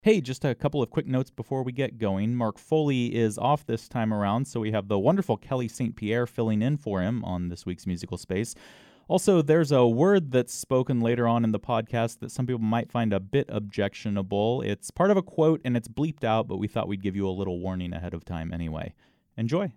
Hey, just a couple of quick notes before we get going. Mark Foley is off this time around, so we have the wonderful Kelly St. Pierre filling in for him on this week's Musical Space. Also, there's a word that's spoken later on in the podcast that some people might find a bit objectionable. It's part of a quote and it's bleeped out, but we thought we'd give you a little warning ahead of time anyway. Enjoy.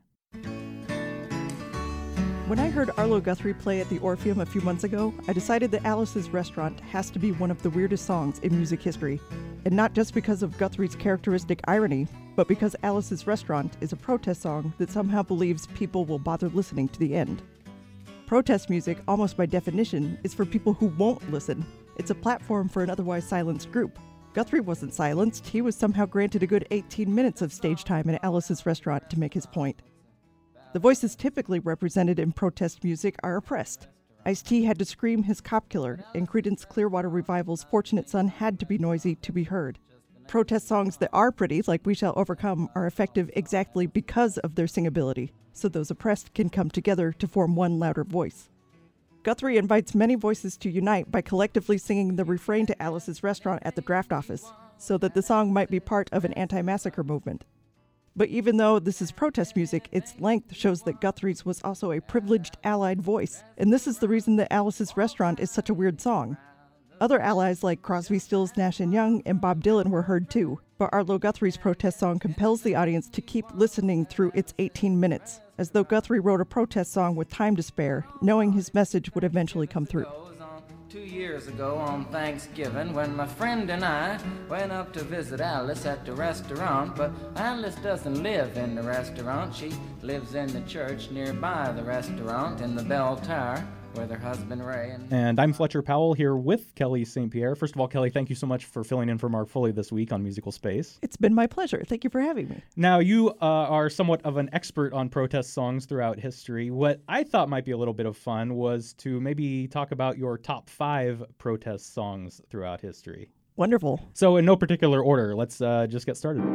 When I heard Arlo Guthrie play at the Orpheum a few months ago, I decided that Alice's Restaurant has to be one of the weirdest songs in music history. And not just because of Guthrie's characteristic irony, but because Alice's Restaurant is a protest song that somehow believes people will bother listening to the end. Protest music, almost by definition, is for people who won't listen. It's a platform for an otherwise silenced group. Guthrie wasn't silenced. He was somehow granted a good 18 minutes of stage time in Alice's Restaurant to make his point. The voices typically represented in protest music are oppressed. Ice-T had to scream his cop killer, and Creedence Clearwater Revival's Fortunate Son had to be noisy to be heard. Protest songs that are pretty, like We Shall Overcome, are effective exactly because of their singability, so those oppressed can come together to form one louder voice. Guthrie invites many voices to unite by collectively singing the refrain to Alice's Restaurant at the draft office, so that the song might be part of an anti-massacre movement. But even though this is protest music, its length shows that Guthrie's was also a privileged allied voice, and this is the reason that Alice's Restaurant is such a weird song. Other allies like Crosby, Stills, Nash & Young and Bob Dylan were heard too, but Arlo Guthrie's protest song compels the audience to keep listening through its 18 minutes, as though Guthrie wrote a protest song with time to spare, knowing his message would eventually come through. 2 years ago on Thanksgiving, when my friend and I went up to visit Alice at the restaurant, but Alice doesn't live in the restaurant. She lives in the church nearby the restaurant in the bell tower with her husband Ray. And I'm Fletcher Powell here with Kelly St. Pierre. First of all, Kelly, thank you so much for filling in for Mark Foley this week on Musical Space. It's been my pleasure. Thank you for having me. Now, you are somewhat of an expert on protest songs throughout history. What I thought might be a little bit of fun was to maybe talk about your top 5 protest songs throughout history. Wonderful. So in no particular order, let's just get started.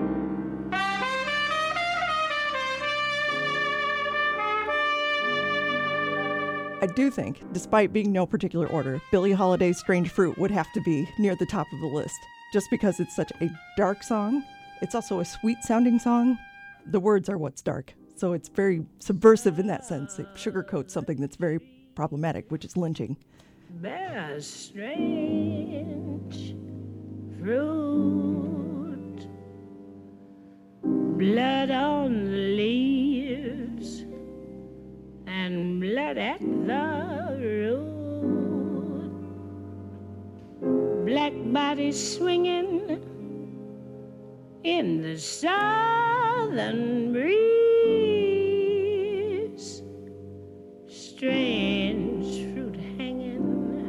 I do think, despite being no particular order, Billie Holiday's Strange Fruit would have to be near the top of the list. Just because it's such a dark song, it's also a sweet-sounding song. The words are what's dark, so it's very subversive in that sense. It sugarcoats something that's very problematic, which is lynching. There's strange fruit, blood on the leaves, and blood at the root. Black bodies swinging in the southern breeze. Strange fruit hanging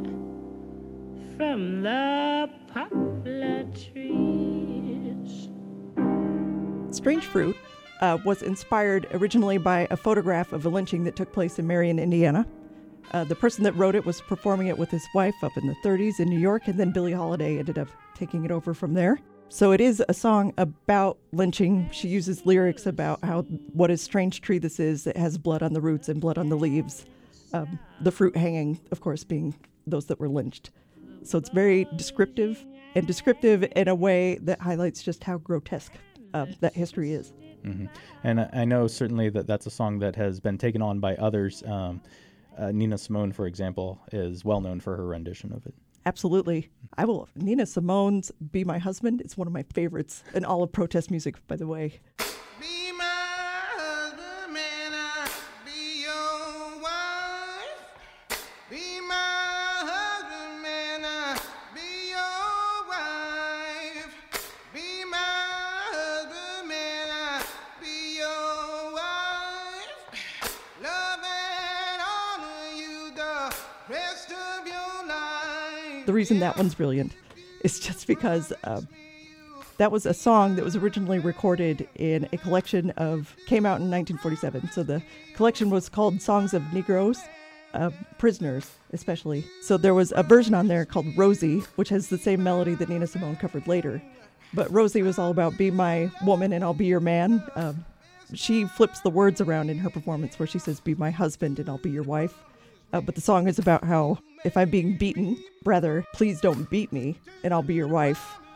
from the poplar trees. Strange Fruit was inspired originally by a photograph of a lynching that took place in Marion, Indiana. The person that wrote it was performing it with his wife up in the 30s in New York, and then Billie Holiday ended up taking it over from there. So it is a song about lynching. She uses lyrics about how what a strange tree this is. It has blood on the roots and blood on the leaves. The fruit hanging, of course, being those that were lynched. So it's very descriptive, and descriptive in a way that highlights just how grotesque that history is. Mm-hmm. And I know certainly that that's a song that has been taken on by others. Nina Simone, for example, is well known for her rendition of it. Absolutely. Nina Simone's Be My Husband is one of my favorites in all of protest music, by the way. Be my husband, man, I'll be your wife. Be my husband, man, I'll be your wife. Be my husband, man, I'll be your wife. Love and honor you the rest of your life. The reason that one's brilliant is just because that was a song that was originally recorded in a collection came out in 1947. So the collection was called Songs of Negroes, prisoners especially. So there was a version on there called Rosie, which has the same melody that Nina Simone covered later. But Rosie was all about be my woman and I'll be your man. She flips the words around in her performance where she says be my husband and I'll be your wife. But the song is about how if I'm being beaten, brother, please don't beat me and I'll be your wife.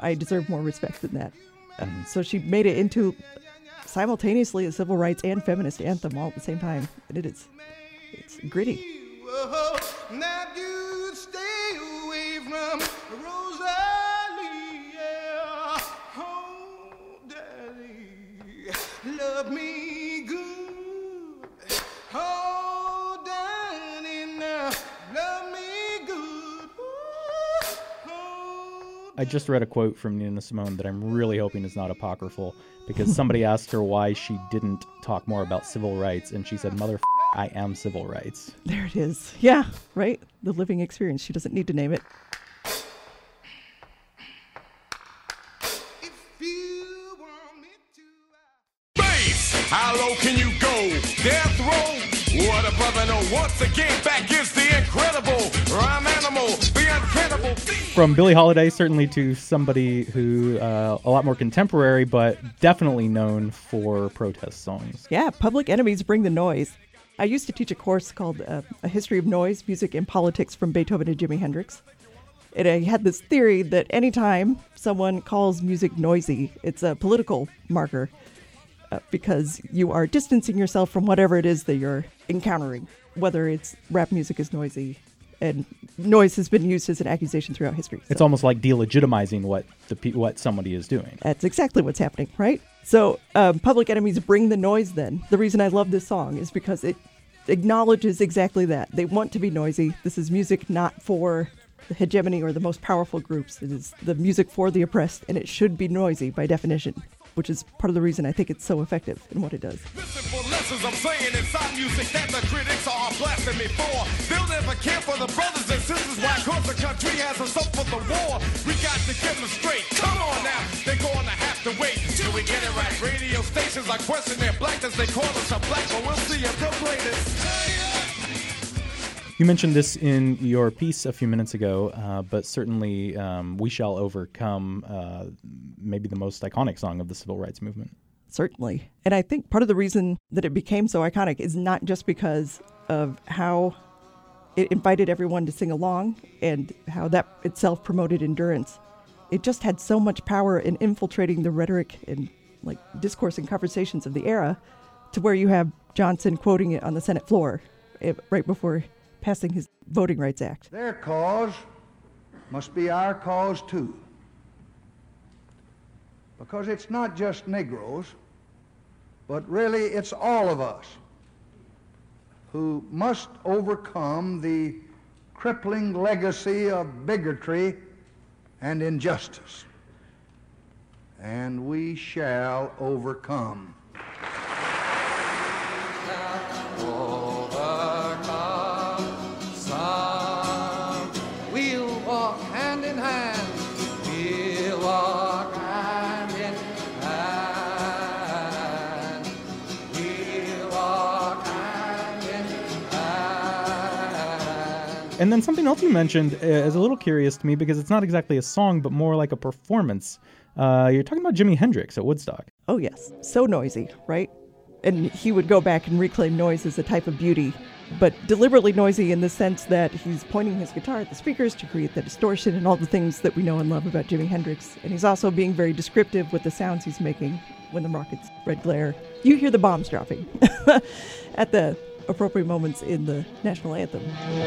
I deserve more respect than that. So she made it into simultaneously a civil rights and feminist anthem all at the same time. And it's gritty. Now you stay away from Rosalie. Yeah. Oh, daddy, love me good. Oh, daddy, now love me good. Oh, I just read a quote from Nina Simone that I'm really hoping is not apocryphal, because somebody asked her why she didn't talk more about civil rights, and she said, I am civil rights. There it is. Yeah, right? The living experience. She doesn't need to name it. if you want me to. Bass, how low can you go? Death row? What a brother, no. Once again, back is the incredible rhyme animal, the untenable. From Billie Holiday, certainly, to somebody who, a lot more contemporary, but definitely known for protest songs. Yeah, Public Enemy's Bring the Noise. I used to teach a course called A History of Noise, Music and Politics from Beethoven to Jimi Hendrix. And I had this theory that anytime someone calls music noisy, it's a political marker because you are distancing yourself from whatever it is that you're encountering, whether it's rap music is noisy. And noise has been used as an accusation throughout history. It's almost like delegitimizing what somebody is doing. That's exactly what's happening, right? So Public Enemy's Bring the Noise, then. The reason I love this song is because it acknowledges exactly that. They want to be noisy. This is music not for the hegemony or the most powerful groups. It is the music for the oppressed, and it should be noisy by definition, which is part of the reason I think it's so effective in what it does. Listen for lessons I'm saying inside music that the critics are blasting me for. They'll never care for the brothers and sisters. Why? Cause the country has us up for the war. We got to get them straight. Come on now, they're going to have to wait till we get it right. Radio stations are questioning their blackness. They call us a black, but we'll see if they'll play this. You mentioned this in your piece a few minutes ago, but certainly We Shall Overcome, maybe the most iconic song of the civil rights movement. Certainly. And I think part of the reason that it became so iconic is not just because of how it invited everyone to sing along and how that itself promoted endurance. It just had so much power in infiltrating the rhetoric and like discourse and conversations of the era to where you have Johnson quoting it on the Senate floor right before passing his Voting Rights Act. Their cause must be our cause too. Because it's not just Negroes, but really it's all of us who must overcome the crippling legacy of bigotry and injustice. And we shall overcome. We'll walk hand in hand. We'll walk hand in hand. We'll walk hand in hand. And then something else you mentioned is a little curious to me because it's not exactly a song, but more like a performance. You're talking about Jimi Hendrix at Woodstock. Oh, yes. So noisy, right? And he would go back and reclaim noise as a type of beauty, but deliberately noisy in the sense that he's pointing his guitar at the speakers to create the distortion and all the things that we know and love about Jimi Hendrix. And he's also being very descriptive with the sounds he's making when the rockets red glare. You hear the bombs dropping at the appropriate moments in the national anthem.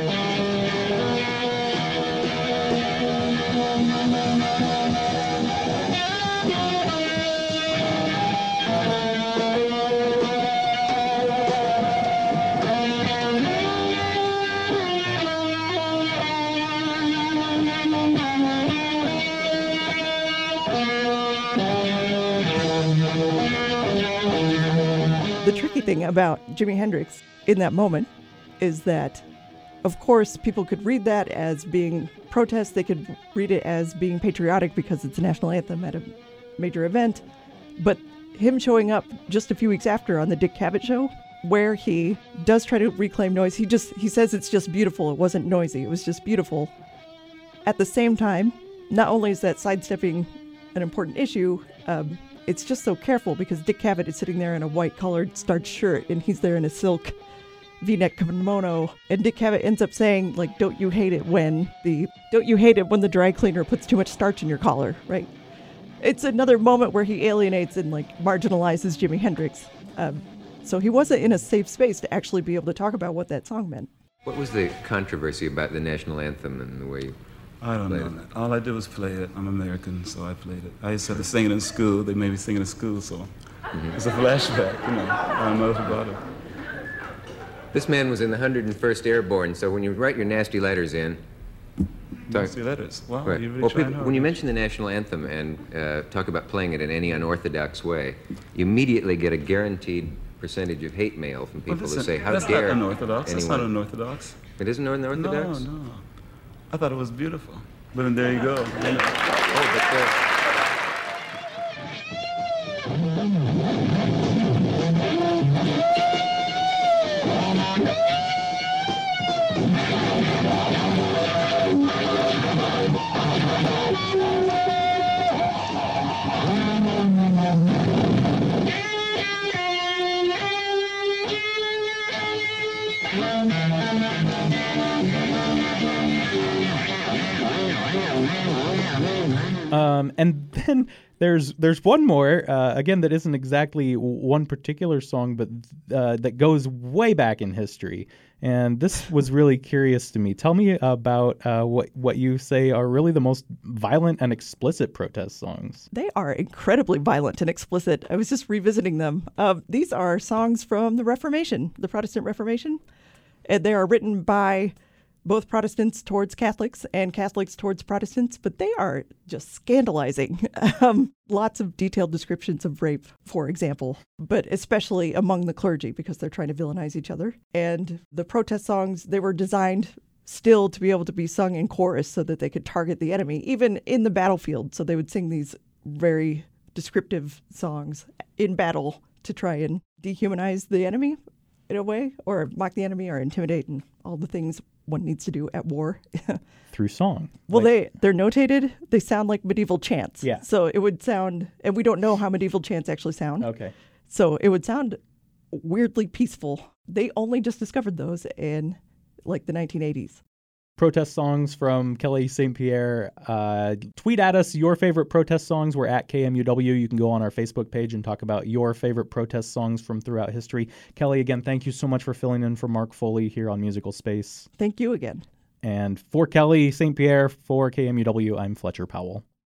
The tricky thing about Jimi Hendrix in that moment is that, of course, people could read that as being protest. They could read it as being patriotic because it's a national anthem at a major event. But him showing up just a few weeks after on the Dick Cavett show, where he does try to reclaim noise, he says it's just beautiful. It wasn't noisy. It was just beautiful. At the same time, not only is that sidestepping an important issue, it's just so careful because Dick Cavett is sitting there in a white-collared starched shirt and he's there in a silk V-neck kimono. And Dick Cavett ends up saying, like, don't you hate it when the dry cleaner puts too much starch in your collar, right? It's another moment where he alienates and like marginalizes Jimi Hendrix. So he wasn't in a safe space to actually be able to talk about what that song meant. What was the controversy about the national anthem and the way you I don't know. All I did was play it. I'm American, so I played it. I used to have to sing it in school. They made me sing it in school, so it's a flashback, I don't know about it. This man was in the 101st Airborne, so when you write your nasty letters in... Nasty letters? Wow, right. you really well, trying people, hard. when you mention the national anthem and talk about playing it in any unorthodox way, you immediately get a guaranteed percentage of hate mail from people who say, how that's dare not unorthodox. anyone... That's not unorthodox. It isn't unorthodox? No. I thought it was beautiful. But then there you go. Oh, but... And then there's one more, again, that isn't exactly one particular song, but that goes way back in history. And this was really curious to me. Tell me about what you say are really the most violent and explicit protest songs. They are incredibly violent and explicit. I was just revisiting them. These are songs from the Reformation, the Protestant Reformation. And they are written by both Protestants towards Catholics and Catholics towards Protestants, but they are just scandalizing. Lots of detailed descriptions of rape, for example, but especially among the clergy because they're trying to villainize each other. And the protest songs, they were designed still to be able to be sung in chorus so that they could target the enemy, even in the battlefield. So they would sing these very descriptive songs in battle to try and dehumanize the enemy in a way, or mock the enemy or intimidate and all the things one needs to do at war. Through song. Well, they're notated. They sound like medieval chants. Yeah. So it would sound, and we don't know how medieval chants actually sound. Okay. So it would sound weirdly peaceful. They only just discovered those in like the 1980s. Protest songs from Kelly St. Pierre. Tweet at us your favorite protest songs. We're at KMUW. You can go on our Facebook page and talk about your favorite protest songs from throughout history. Kelly, again, thank you so much for filling in for Mark Foley here on Musical Space. Thank you again. And for Kelly St. Pierre, for KMUW, I'm Fletcher Powell.